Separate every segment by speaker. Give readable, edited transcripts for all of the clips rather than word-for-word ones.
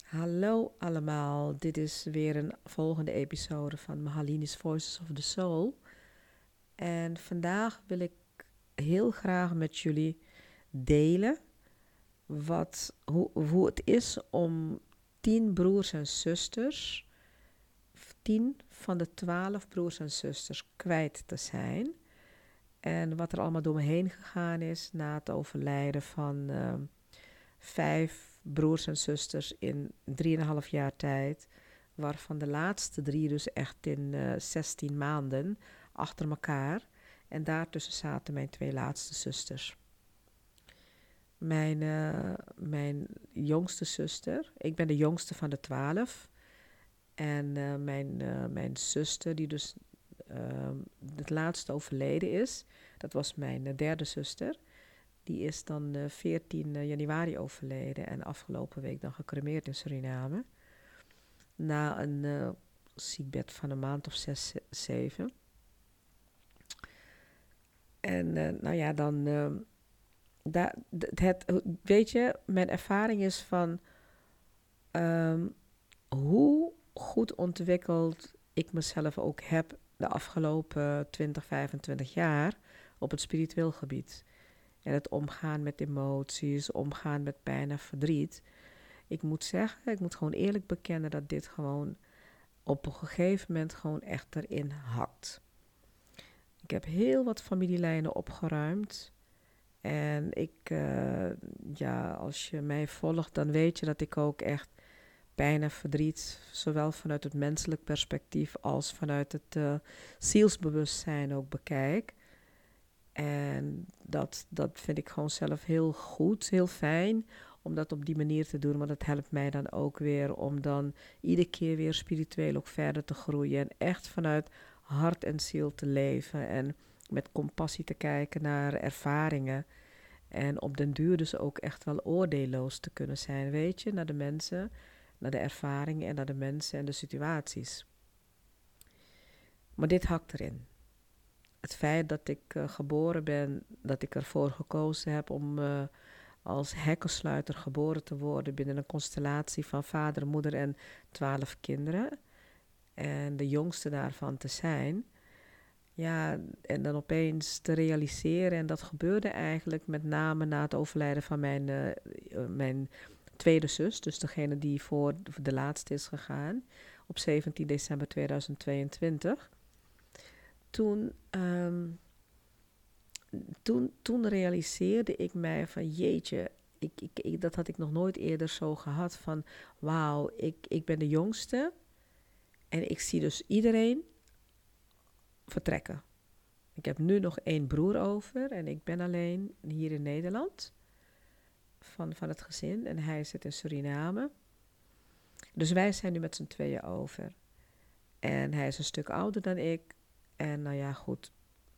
Speaker 1: Hallo allemaal, dit is weer een volgende episode van Mahalini's Voices of the Soul. En vandaag wil ik heel graag met jullie delen hoe het is om 10 broers en zusters, 10 van de 12 broers en zusters kwijt te zijn. En wat er allemaal door me heen gegaan is na het overlijden van 5 broers en zusters in 3,5 jaar tijd. Waarvan de laatste 3 dus echt in 16 maanden achter elkaar. En daartussen zaten mijn 2 laatste zusters. Mijn jongste zuster, ik ben de jongste van de 12. En mijn zuster, die dus het laatste overleden is, dat was mijn derde zuster. Die is dan 14 januari overleden en afgelopen week dan gecremeerd in Suriname. Na een ziekbed van een maand of 6, 7. En dan, weet je, mijn ervaring is van hoe goed ontwikkeld ik mezelf ook heb de afgelopen 20, 25 jaar op het spiritueel gebied. En het omgaan met emoties, omgaan met pijn en verdriet. Ik moet zeggen, ik moet gewoon eerlijk bekennen dat dit gewoon op een gegeven moment gewoon echt erin hakt. Ik heb heel wat familielijnen opgeruimd. En als je mij volgt, dan weet je dat ik ook echt pijn en verdriet, zowel vanuit het menselijk perspectief als vanuit het zielsbewustzijn ook bekijk. En dat vind ik gewoon zelf heel goed, heel fijn om dat op die manier te doen. Want dat helpt mij dan ook weer om dan iedere keer weer spiritueel ook verder te groeien. En echt vanuit hart en ziel te leven. En met compassie te kijken naar ervaringen. En op den duur dus ook echt wel oordeelloos te kunnen zijn, weet je. Naar de mensen, naar de ervaringen en naar de mensen en de situaties. Maar dit hakt erin. Het feit dat ik geboren ben, dat ik ervoor gekozen heb om als hekkensluiter geboren te worden binnen een constellatie van vader, moeder en 12 kinderen. En de jongste daarvan te zijn. Ja, en dan opeens te realiseren. En dat gebeurde eigenlijk met name na het overlijden van mijn tweede zus. Dus degene die voor de laatste is gegaan. Op 17 december 2022. Toen realiseerde ik mij van jeetje, dat had ik nog nooit eerder zo gehad van wauw, ik ben de jongste en ik zie dus iedereen vertrekken. Ik heb nu nog 1 broer over en ik ben alleen hier in Nederland van het gezin en hij zit in Suriname. Dus wij zijn nu met z'n tweeën over. En hij is een stuk ouder dan ik. En nou ja, goed.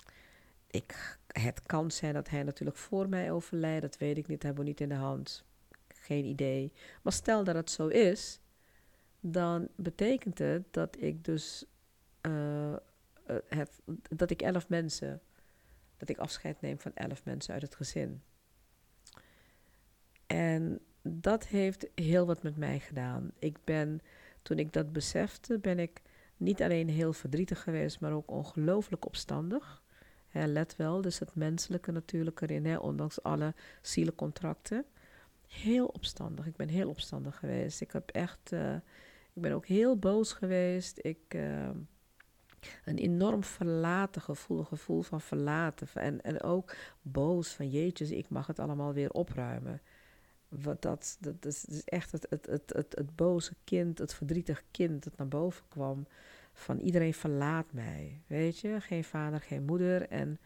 Speaker 1: Het kan zijn dat hij natuurlijk voor mij overlijdt. Dat weet ik niet, hebben we niet in de hand. Geen idee. Maar stel dat het zo is, dan betekent het dat ik dus dat ik 11 mensen, dat ik afscheid neem van 11 mensen uit het gezin. En dat heeft heel wat met mij gedaan. Toen ik dat besefte, ben ik niet alleen heel verdrietig geweest, maar ook ongelooflijk opstandig. Let wel, dus het menselijke natuurlijk erin, ondanks alle zielencontracten. Heel opstandig, ik ben heel opstandig geweest. Ik ben ook heel boos geweest. Een enorm verlaten gevoel van verlaten. En ook boos van jeetjes, ik mag het allemaal weer opruimen. Dat is echt het boze kind, het verdrietige kind dat naar boven kwam. Van iedereen verlaat mij, weet je. Geen vader, geen moeder.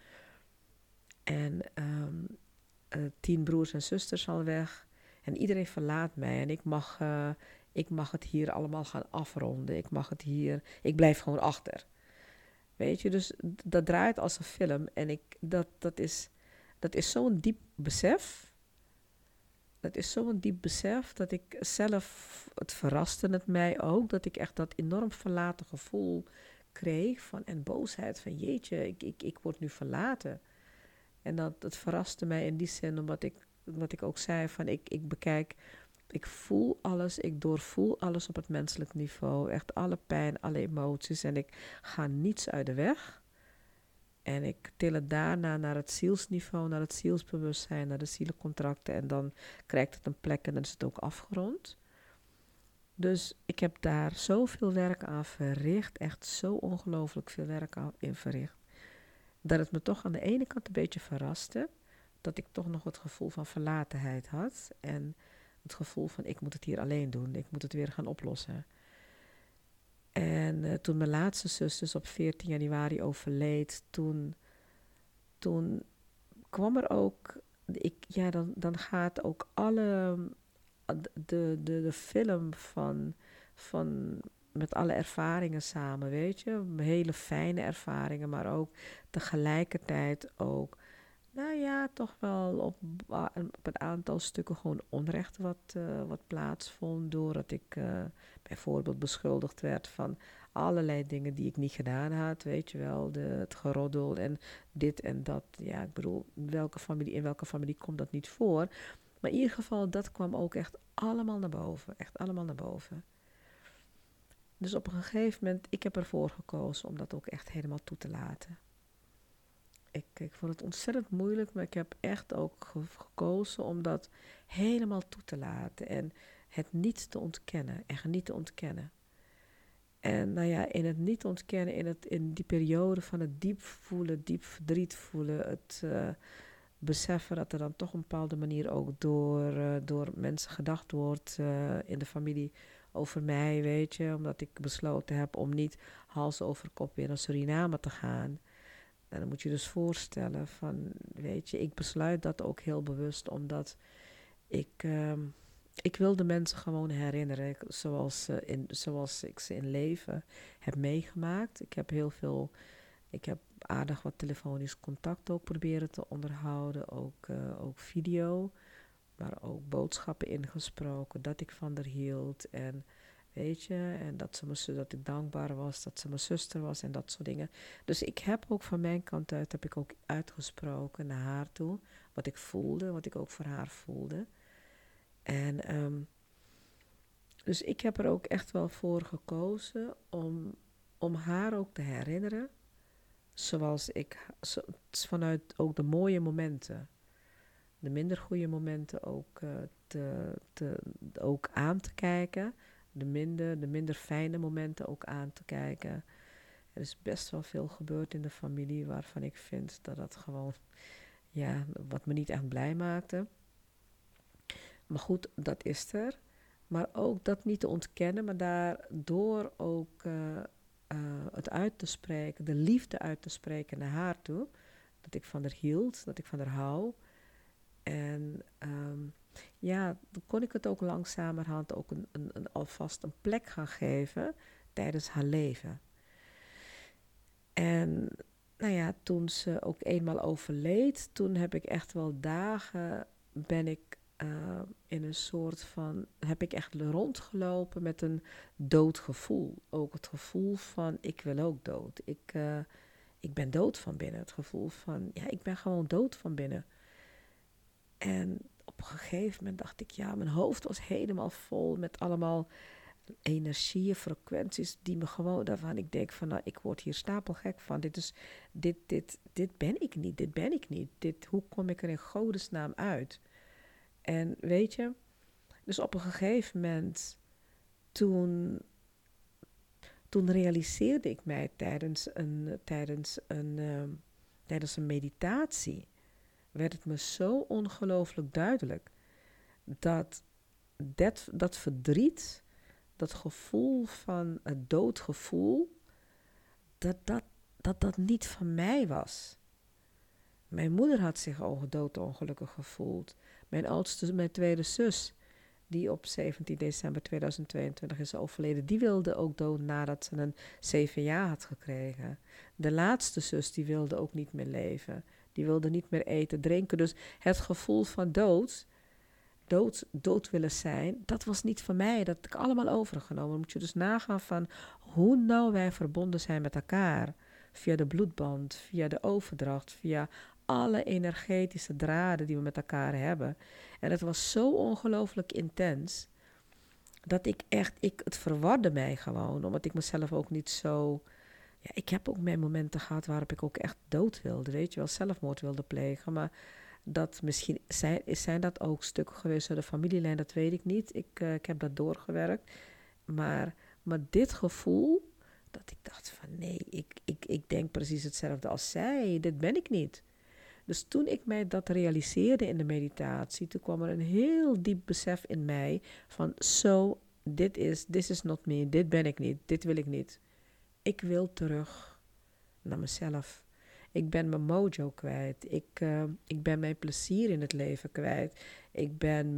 Speaker 1: En 10 broers en zusters al weg. En iedereen verlaat mij. En ik mag het hier allemaal gaan afronden. Ik blijf gewoon achter. Weet je, dus dat draait als een film. En dat is zo'n diep besef. Dat is zo'n diep besef dat ik zelf, het verraste het mij ook, dat ik echt dat enorm verlaten gevoel kreeg en boosheid van jeetje, ik word nu verlaten. En het verraste mij in die zin, omdat wat ik ook zei, van ik bekijk Ik voel alles, ik doorvoel alles op het menselijk niveau. Echt alle pijn, alle emoties. En ik ga niets uit de weg. En ik til het daarna naar het zielsniveau, naar het zielsbewustzijn, naar de zielencontracten. En dan krijgt het een plek en dan is het ook afgerond. Dus ik heb daar zoveel werk aan verricht. Echt zo ongelooflijk veel werk aan in verricht. Dat het me toch aan de ene kant een beetje verraste. Dat ik toch nog het gevoel van verlatenheid had. En het gevoel van ik moet het hier alleen doen. Ik moet het weer gaan oplossen. En toen mijn laatste zus dus op 14 januari overleed. Toen kwam er ook... dan gaat ook alle... De film van met alle ervaringen samen, weet je. Hele fijne ervaringen, maar ook tegelijkertijd ook... Nou ja, toch wel op een aantal stukken gewoon onrecht wat plaatsvond. Doordat ik bijvoorbeeld beschuldigd werd van allerlei dingen die ik niet gedaan had. Weet je wel, het geroddel en dit en dat. Ja, ik bedoel, in welke familie komt dat niet voor? Maar in ieder geval, dat kwam ook echt allemaal naar boven. Echt allemaal naar boven. Dus op een gegeven moment, ik heb ervoor gekozen om dat ook echt helemaal toe te laten. Ik vond het ontzettend moeilijk, maar ik heb echt ook gekozen om dat helemaal toe te laten. En het niet te ontkennen, echt niet te ontkennen. En nou ja, in het niet ontkennen, in die periode van het diep voelen, diep verdriet voelen, het beseffen dat er dan toch op een bepaalde manier ook door mensen gedacht wordt in de familie over mij, weet je. Omdat ik besloten heb om niet hals over kop weer naar Suriname te gaan. En dan moet je dus voorstellen van, weet je, ik besluit dat ook heel bewust, omdat ik wil de mensen gewoon herinneren zoals ik ze in leven heb meegemaakt. Ik heb aardig wat telefonisch contact ook proberen te onderhouden, ook video, maar ook boodschappen ingesproken, dat ik van haar hield en... Weet je, en dat ik dankbaar was, dat ze mijn zuster was en dat soort dingen. Dus ik heb ook van mijn kant uit, heb ik ook uitgesproken naar haar toe. Wat ik voelde, wat ik ook voor haar voelde. En dus ik heb er ook echt wel voor gekozen om haar ook te herinneren. Vanuit ook de mooie momenten. De minder goede momenten ook, ook aan te kijken. De minder fijne momenten ook aan te kijken. Er is best wel veel gebeurd in de familie waarvan ik vind dat dat gewoon, ja, wat me niet echt blij maakte. Maar goed, dat is er. Maar ook dat niet te ontkennen, maar daardoor ook het uit te spreken, de liefde uit te spreken naar haar toe. Dat ik van haar hield, dat ik van haar hou. En ja, dan kon ik het ook langzamerhand ook alvast een plek gaan geven tijdens haar leven. En nou ja, toen ze ook eenmaal overleed, toen heb ik echt wel dagen, ben ik in een soort van, heb ik echt rondgelopen met een doodgevoel. Ook het gevoel van, ik wil ook dood. Ik ben dood van binnen. Het gevoel van, ja, ik ben gewoon dood van binnen. En op een gegeven moment dacht ik, ja, mijn hoofd was helemaal vol met allemaal energieën, frequenties die me gewoon daarvan, ik denk van, nou, ik word hier stapelgek van. Dit ben ik niet, dit ben ik niet. Hoe kom ik er in godesnaam uit? En weet je, dus op een gegeven moment, toen realiseerde ik mij tijdens een meditatie, werd het me zo ongelooflijk duidelijk dat verdriet, dat gevoel van het doodgevoel, dat niet van mij was. Mijn moeder had zich al doodongelukkig gevoeld. Mijn tweede zus, die op 17 december 2022 is overleden, die wilde ook dood nadat ze een CVA had gekregen. De laatste zus, die wilde ook niet meer leven. Die wilde niet meer eten, drinken. Dus het gevoel van dood willen zijn, dat was niet van mij. Dat heb ik allemaal overgenomen. Dan moet je dus nagaan van hoe nauw wij verbonden zijn met elkaar. Via de bloedband, via de overdracht, via alle energetische draden die we met elkaar hebben. En het was zo ongelooflijk intens, dat het verwarde mij gewoon, omdat ik mezelf ook niet zo... Ja, ik heb ook mijn momenten gehad waarop ik ook echt dood wilde, weet je wel, zelfmoord wilde plegen. Maar dat misschien zijn dat ook stukken geweest uit de familielijn, dat weet ik niet. Ik heb dat doorgewerkt. Maar dit gevoel, dat ik dacht van nee, ik denk precies hetzelfde als zij. Dit ben ik niet. Dus toen ik mij dat realiseerde in de meditatie, toen kwam er een heel diep besef in mij van this is not me, dit ben ik niet, dit wil ik niet. Ik wil terug naar mezelf. Ik ben mijn mojo kwijt. Ik ben mijn plezier in het leven kwijt. Ik ben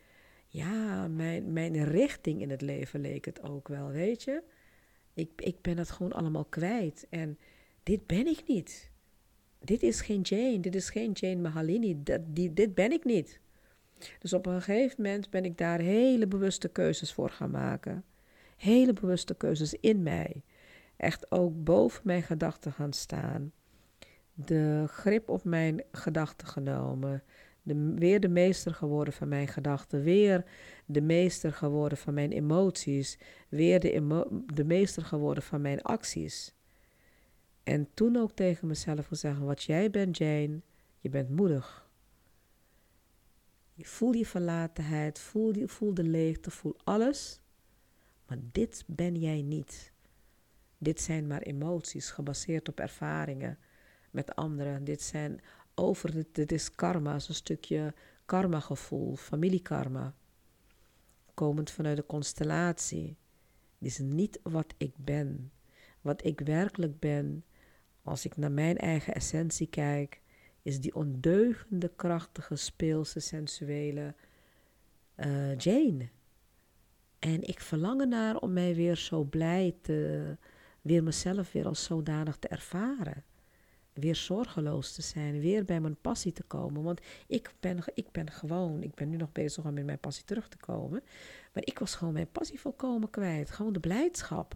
Speaker 1: mijn richting in het leven, leek het ook wel, weet je. Ik ben het gewoon allemaal kwijt. En dit ben ik niet. Dit is geen Jane. Dit is geen Jane Mahalini. Dit ben ik niet. Dus op een gegeven moment ben ik daar hele bewuste keuzes voor gaan maken. Hele bewuste keuzes in mij. Echt ook boven mijn gedachten gaan staan. De grip op mijn gedachten genomen. Weer de meester geworden van mijn gedachten. Weer de meester geworden van mijn emoties. Weer de meester geworden van mijn acties. En toen ook tegen mezelf gezegd, wat jij bent, Jane, je bent moedig. Je voelt die verlatenheid, voel de leegte, voel alles. Maar dit ben jij niet. Dit zijn maar emoties, gebaseerd op ervaringen met anderen. Dit is karma, een stukje karma-gevoel, familiekarma. Komend vanuit de constellatie. Dit is niet wat ik ben. Wat ik werkelijk ben, als ik naar mijn eigen essentie kijk, is die ondeugende, krachtige, speelse, sensuele Jane. En ik verlang ernaar om mij weer zo weer mezelf weer als zodanig te ervaren. Weer zorgeloos te zijn, weer bij mijn passie te komen. Want ik ben nu nog bezig om in mijn passie terug te komen. Maar ik was gewoon mijn passie volkomen kwijt. Gewoon de blijdschap.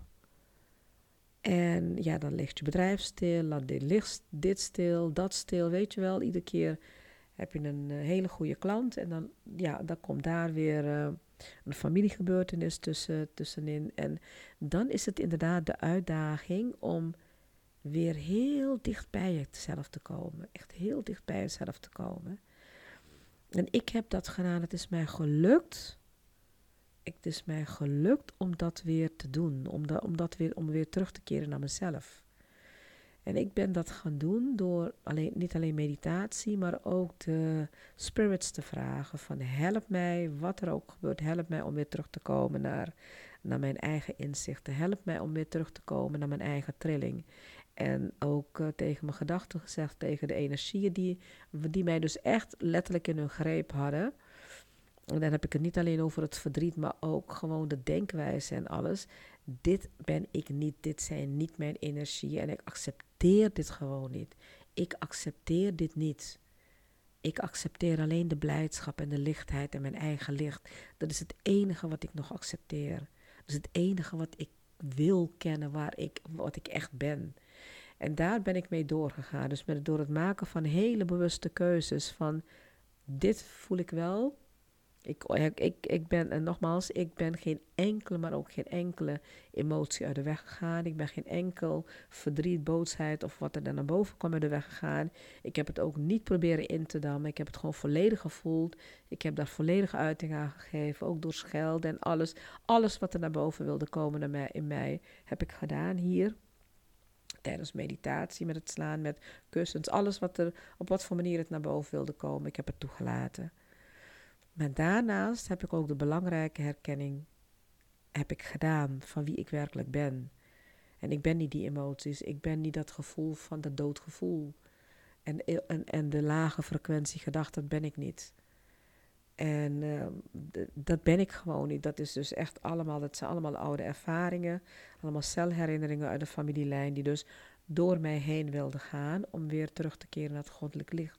Speaker 1: En ja, dan ligt je bedrijf stil, laat dit stil, dat stil, weet je wel. Iedere keer heb je een hele goede klant en dan komt daar weer een familiegebeurtenis tussenin. En dan is het inderdaad de uitdaging om weer heel dicht bij jezelf te komen. Echt heel dicht bij jezelf te komen. En ik heb dat gedaan, het is mij gelukt. Het is mij gelukt om dat weer te doen. Om weer terug te keren naar mezelf. En ik ben dat gaan doen door niet alleen meditatie, maar ook de spirits te vragen. Van help mij, wat er ook gebeurt, help mij om weer terug te komen naar mijn eigen inzichten. Help mij om weer terug te komen naar mijn eigen trilling. En ook tegen mijn gedachten gezegd, tegen de energieën die mij dus echt letterlijk in hun greep hadden. En dan heb ik het niet alleen over het verdriet, maar ook gewoon de denkwijze en alles. Dit ben ik niet, dit zijn niet mijn energieën en ik accepteer dit gewoon niet. Ik accepteer dit niet. Ik accepteer alleen de blijdschap en de lichtheid en mijn eigen licht. Dat is het enige wat ik nog accepteer. Dat is het enige wat ik wil kennen, wat ik echt ben. En daar ben ik mee doorgegaan. Dus door het maken van hele bewuste keuzes van dit voel ik wel. Ik ben geen enkele, maar ook geen enkele emotie uit de weg gegaan. Ik ben geen enkel verdriet, boosheid of wat er dan naar boven kwam uit de weg gegaan. Ik heb het ook niet proberen in te dammen. Ik heb het gewoon volledig gevoeld. Ik heb daar volledige uiting aan gegeven, ook door schelden en alles. Alles wat er naar boven wilde komen in mij, heb ik gedaan hier. Tijdens meditatie, met het slaan, met kussens. Alles op wat voor manier het naar boven wilde komen. Ik heb het toegelaten. Maar daarnaast heb ik ook de belangrijke herkenning gedaan van wie ik werkelijk ben. En ik ben niet die emoties. Ik ben niet dat gevoel van dat doodgevoel. En de lage frequentie gedachte, dat ben ik niet. En dat ben ik gewoon niet. Dat is dus echt dat zijn allemaal oude ervaringen. Allemaal celherinneringen uit de familielijn die dus door mij heen wilden gaan om weer terug te keren naar het goddelijk licht.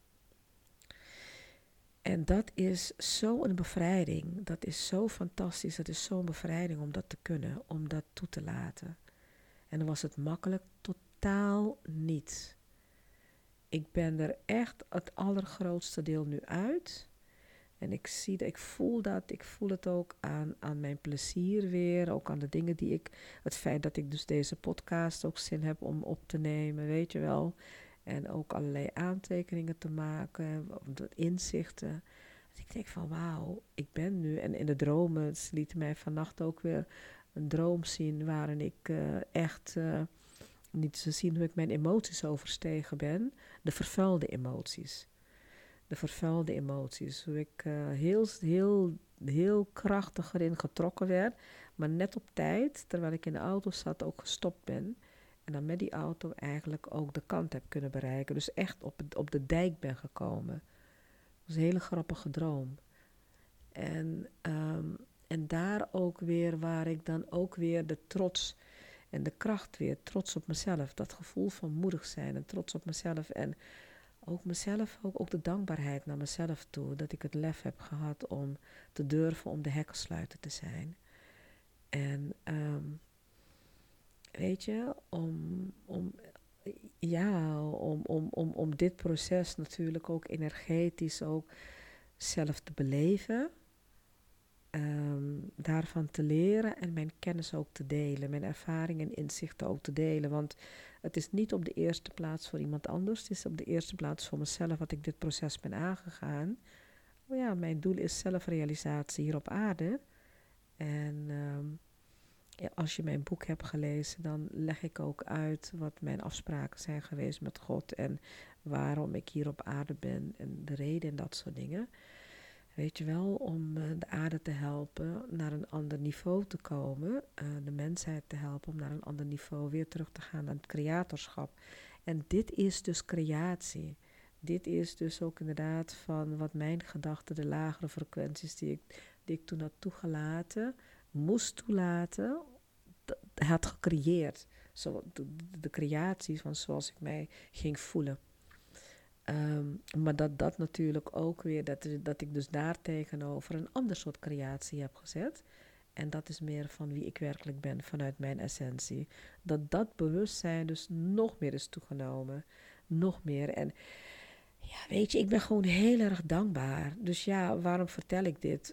Speaker 1: En dat is zo'n bevrijding. Dat is zo fantastisch. Dat is zo'n bevrijding om dat te kunnen. Om dat toe te laten. En dan was het makkelijk? Totaal niet. Ik ben er echt het allergrootste deel nu uit. En ik voel dat, ik voel het ook aan mijn plezier weer. Ook aan de dingen het feit dat ik dus deze podcast ook zin heb om op te nemen, weet je wel. En ook allerlei aantekeningen te maken, inzichten. Dus ik denk van wauw, ik ben nu. En in de dromen, ze lieten mij vannacht ook weer een droom zien waarin ik echt niet te zien hoe ik mijn emoties overstegen ben. De vervuilde emoties. De vervuilde emoties. Hoe ik heel krachtig erin getrokken werd. Maar net op tijd, terwijl ik in de auto zat, ook gestopt ben. En dan met die auto eigenlijk ook de kant heb kunnen bereiken. Dus echt op de dijk ben gekomen. Dat was een hele grappige droom. En daar ook weer, waar ik dan ook weer de trots en de kracht weer, trots op mezelf. Dat gevoel van moedig zijn en trots op mezelf. En ook mezelf, ook de dankbaarheid naar mezelf toe. Dat ik het lef heb gehad om te durven om de hekkensluiter te zijn. En weet je, om dit proces natuurlijk ook energetisch ook zelf te beleven. Daarvan te leren en mijn kennis ook te delen. Mijn ervaringen en inzichten ook te delen. Want het is niet op de eerste plaats voor iemand anders. Het is op de eerste plaats voor mezelf wat ik dit proces ben aangegaan. Oh ja, mijn doel is zelfrealisatie hier op aarde. En als je mijn boek hebt gelezen, dan leg ik ook uit wat mijn afspraken zijn geweest met God. En waarom ik hier op aarde ben. En de reden en dat soort dingen. Weet je wel, om de aarde te helpen naar een ander niveau te komen. De mensheid te helpen om naar een ander niveau weer terug te gaan naar het creatorschap. En dit is dus creatie. Dit is dus ook inderdaad van wat mijn gedachten, de lagere frequenties die ik toen had toegelaten, moest toelaten, had gecreëerd. De creaties van zoals ik mij ging voelen. Maar dat natuurlijk ook weer, dat ik dus daar tegenover een ander soort creatie heb gezet. En dat is meer van wie ik werkelijk ben, vanuit mijn essentie. Dat bewustzijn dus nog meer is toegenomen. Nog meer. En ja, weet je, ik ben gewoon heel erg dankbaar. Dus ja, waarom vertel ik dit?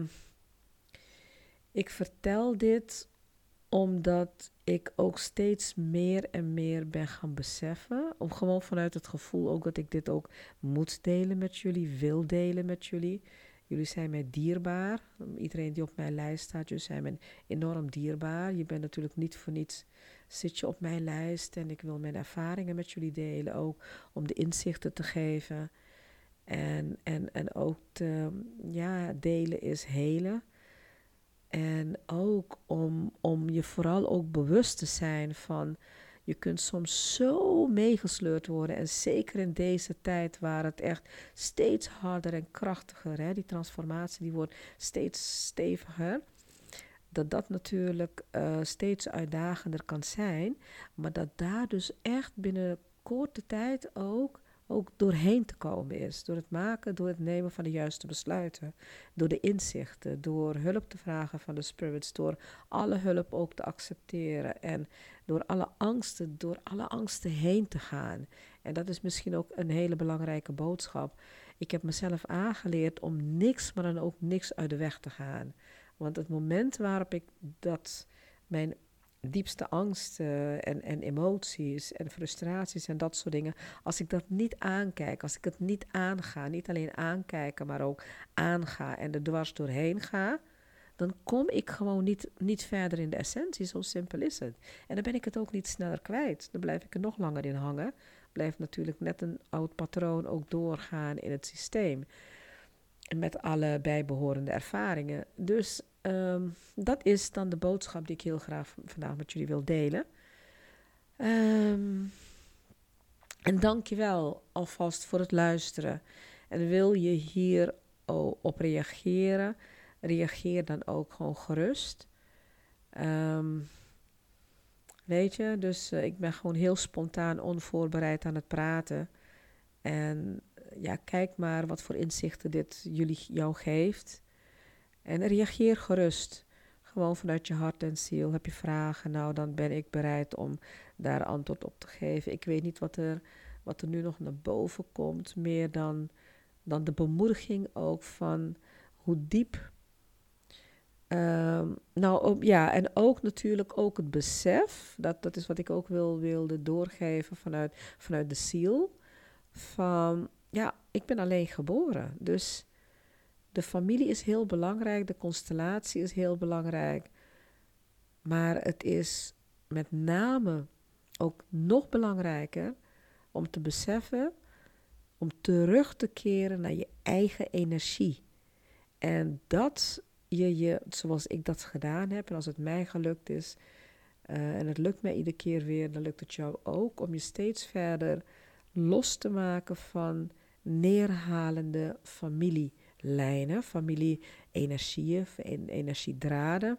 Speaker 1: Ik vertel dit omdat ik ook steeds meer en meer ben gaan beseffen. Om gewoon vanuit het gevoel ook dat ik dit ook moet delen met jullie, wil delen met jullie. Jullie zijn mij dierbaar. Iedereen die op mijn lijst staat, jullie zijn mij enorm dierbaar. Je bent natuurlijk niet voor niets, zit je op mijn lijst. En ik wil mijn ervaringen met jullie delen, ook om de inzichten te geven. En ook delen is helen. En ook om je vooral ook bewust te zijn van, je kunt soms zo meegesleurd worden. En zeker in deze tijd waar het echt steeds harder en krachtiger, hè, die transformatie die wordt steeds steviger. Dat natuurlijk steeds uitdagender kan zijn. Maar dat daar dus echt binnen korte tijd ook doorheen te komen is. Door het nemen van de juiste besluiten. Door de inzichten, door hulp te vragen van de spirits. Door alle hulp ook te accepteren. En door alle angsten heen te gaan. En dat is misschien ook een hele belangrijke boodschap. Ik heb mezelf aangeleerd om niks, maar dan ook niks uit de weg te gaan. Want het moment waarop ik mijn diepste angsten en emoties en frustraties en dat soort dingen, als ik dat niet aankijk, als ik het niet aanga, niet alleen aankijken, maar ook aanga en er dwars doorheen ga, dan kom ik gewoon niet verder in de essentie. Zo simpel is het. En dan ben ik het ook niet sneller kwijt. Dan blijf ik er nog langer in hangen. Blijft natuurlijk net een oud patroon ook doorgaan in het systeem. Met alle bijbehorende ervaringen. Dus dat is dan de boodschap die ik heel graag vandaag met jullie wil delen. En dank je wel alvast voor het luisteren. En wil je hier op reageren, reageer dan ook gewoon gerust. Weet je, dus ik ben gewoon heel spontaan, onvoorbereid aan het praten. En ja, kijk maar wat voor inzichten dit jou geeft. En reageer gerust. Gewoon vanuit je hart en ziel. Heb je vragen? Nou, dan ben ik bereid om daar antwoord op te geven. Ik weet niet wat er wat er nu nog naar boven komt, meer dan de bemoediging ook van hoe diep. En ook natuurlijk ook het besef, dat is wat ik ook wilde doorgeven vanuit de ziel, van ja, ik ben alleen geboren. Dus de familie is heel belangrijk, de constellatie is heel belangrijk, maar het is met name ook nog belangrijker om te beseffen, om terug te keren naar je eigen energie. En dat je, zoals ik dat gedaan heb, en als het mij gelukt is, en het lukt mij iedere keer weer, dan lukt het jou ook, om je steeds verder los te maken van neerhalende familielijnen, familie-energieën, energiedraden.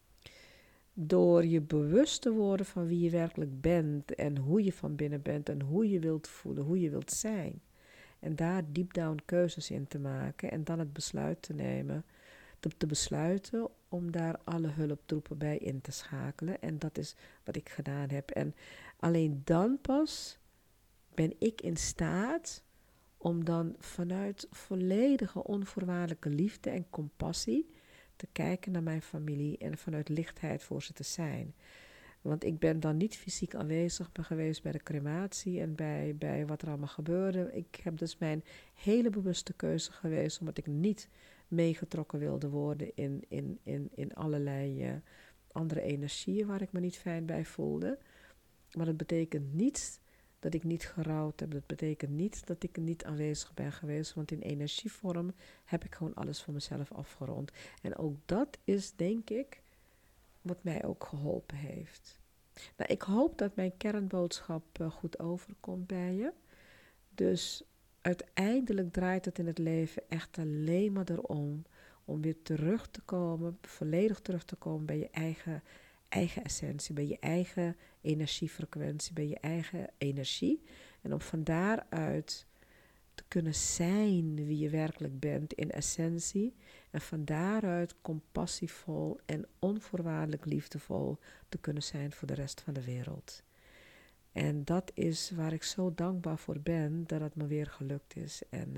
Speaker 1: Door je bewust te worden van wie je werkelijk bent en hoe je van binnen bent en hoe je wilt voelen, hoe je wilt zijn. En daar deep down keuzes in te maken en dan het besluit te nemen, te besluiten om daar alle hulptroepen bij in te schakelen. En dat is wat ik gedaan heb. En alleen dan pas ben ik in staat om dan vanuit volledige onvoorwaardelijke liefde en compassie te kijken naar mijn familie en vanuit lichtheid voor ze te zijn. Want ik ben dan niet fysiek aanwezig geweest bij de crematie en bij wat er allemaal gebeurde. Ik heb dus mijn hele bewuste keuze geweest, omdat ik niet meegetrokken wilde worden in allerlei andere energieën waar ik me niet fijn bij voelde. Maar dat betekent niet dat ik niet gerouwd heb. Dat betekent niet dat ik niet aanwezig ben geweest. Want in energievorm heb ik gewoon alles voor mezelf afgerond. En ook dat is, denk ik, wat mij ook geholpen heeft. Nou, ik hoop dat mijn kernboodschap goed overkomt bij je. Dus uiteindelijk draait het in het leven echt alleen maar erom om weer terug te komen, volledig terug te komen bij je eigen essentie, bij je eigen energiefrequentie, bij je eigen energie. En om van daaruit te kunnen zijn wie je werkelijk bent in essentie. En van daaruit compassievol en onvoorwaardelijk liefdevol te kunnen zijn voor de rest van de wereld. En dat is waar ik zo dankbaar voor ben, dat het me weer gelukt is. En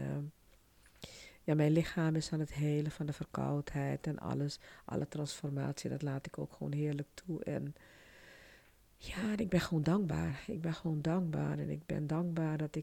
Speaker 1: mijn lichaam is aan het helen van de verkoudheid en alles. Alle transformatie, dat laat ik ook gewoon heerlijk toe. En ja, ik ben gewoon dankbaar. Ik ben gewoon dankbaar. En ik ben dankbaar dat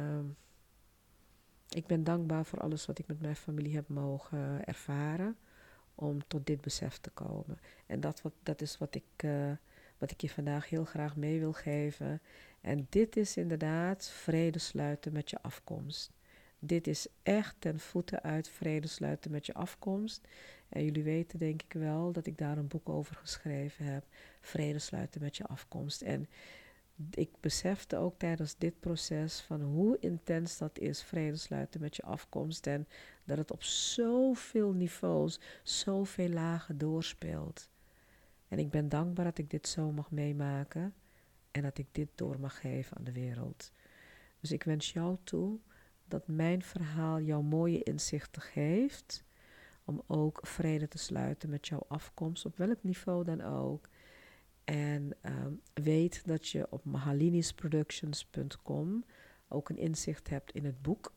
Speaker 1: ik ben dankbaar voor alles wat ik met mijn familie heb mogen ervaren. Om tot dit besef te komen. En dat is wat ik je vandaag heel graag mee wil geven. En dit is inderdaad vrede sluiten met je afkomst. Dit is echt ten voeten uit vrede sluiten met je afkomst. En jullie weten denk ik wel dat ik daar een boek over geschreven heb. Vrede sluiten met je afkomst. En ik besefte ook tijdens dit proces van hoe intens dat is, vrede sluiten met je afkomst. En dat het op zoveel niveaus, zoveel lagen doorspeelt. En ik ben dankbaar dat ik dit zo mag meemaken en dat ik dit door mag geven aan de wereld. Dus ik wens jou toe dat mijn verhaal jou mooie inzichten geeft om ook vrede te sluiten met jouw afkomst, op welk niveau dan ook. En weet dat je op mahalinisproductions.com ook een inzicht hebt in het boek.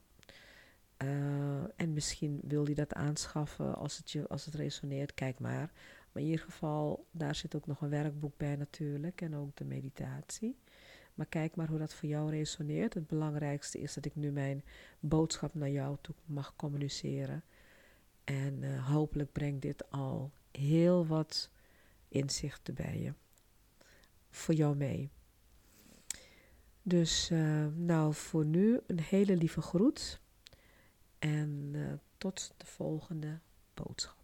Speaker 1: En misschien wil je dat aanschaffen als het resoneert, kijk maar. Maar in ieder geval, daar zit ook nog een werkboek bij natuurlijk en ook de meditatie. Maar kijk maar hoe dat voor jou resoneert. Het belangrijkste is dat ik nu mijn boodschap naar jou toe mag communiceren. En hopelijk brengt dit al heel wat inzichten bij je. Voor jou mee. Dus voor nu een hele lieve groet. En tot de volgende boodschap.